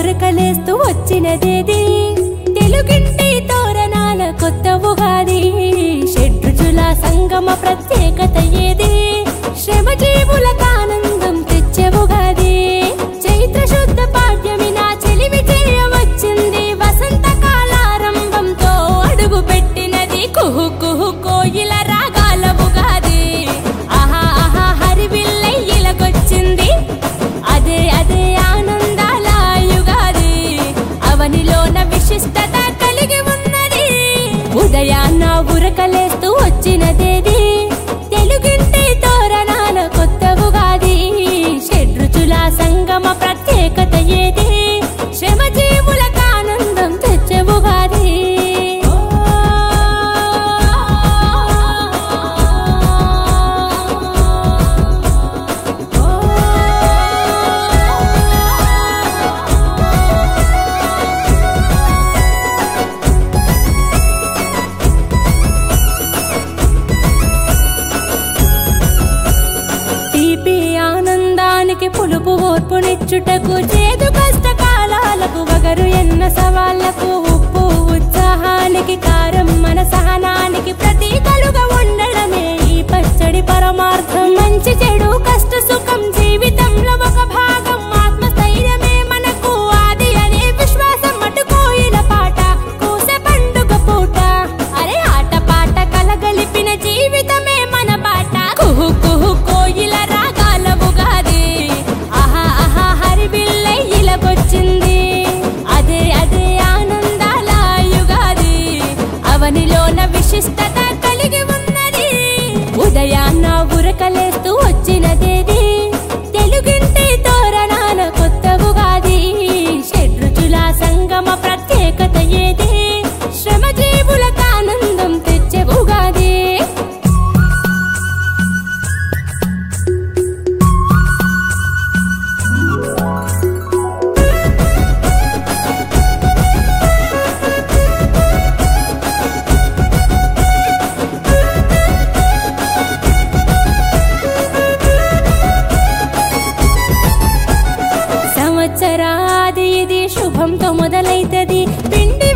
ఉరకలేస్తూ వచ్చినదేది తెలుగింటి తోరణాల కొత్త ఉగాది షడ్రుచుల సంగమ ప్రత్యేకత ఏది శ్రమజీవులకు ఆనందం తెచ్చే ఉగాది చైత్ర శుద్ధ పాడ్యమి నా చెలిమి చేయవచ్చింది వసంత కాలారంభంతో అడుగు పెట్టినది కుహు కుహు కోయిల రాగాల ఉగాది ఆహా ఆహా హరివిల్లై ఇలకొచ్చింది అదే అదే ఆనందాల యుగాది అవనిలోన విశిష్టత కలిగి ఉన్నది ఉదయాన్న ఉరకలేస్తూ వచ్చినదేది తెలుగింటి తోరణాల కొత్త ఉగాది షడ్రుచుల సంగమ ప్రత్యేకత ఏది శ్రమజీవులకు ఆనందం తెచ్చే ఉగాది తీపి ఆనందానికి పులుపు ఓర్పునిచ్చుటకు చేదు కష్టకాలాలకు వగరు ఎన్న సవాళ్లకు ఉప్పు ఉత్సాహానికి కారం మన సహనానికి ప్రతీకలుగా ఉండడమే ఈ పచ్చడి పరమార్థం మంచి చెడు కష్ట సుఖం జీవితంలో ఒక భాగం ఆత్మస్థైర్యమే మనకు ఆది అనే విశ్వాసం మటుకోయిల పాట కూసే పండుగ పూట అరే ఆట పాట కలగలిపిన జీవితమే మన బాట కుహు కుహు కోయిల రాగాల ఉగాది ఆహా ఆహా హరివిల్లై ఇలకొచ్చింది అదే అదే ఆనందాల యుగాది అవనిలోన విశిష్టత కలిగి ఉన్నది ఉదయాన్న ఉరకలేస్తూ వచ్చినదేది తెలుగింటి తోరణాల కొత్త ఉగాది షడ్రుచుల సంగమ ప్రత్యేకత ఏది శ్రమజీవులకు ఆనందం తెచ్చే ఉగాది సంవత్సరాది ఇది శుభంతో మొదలైతది పిండి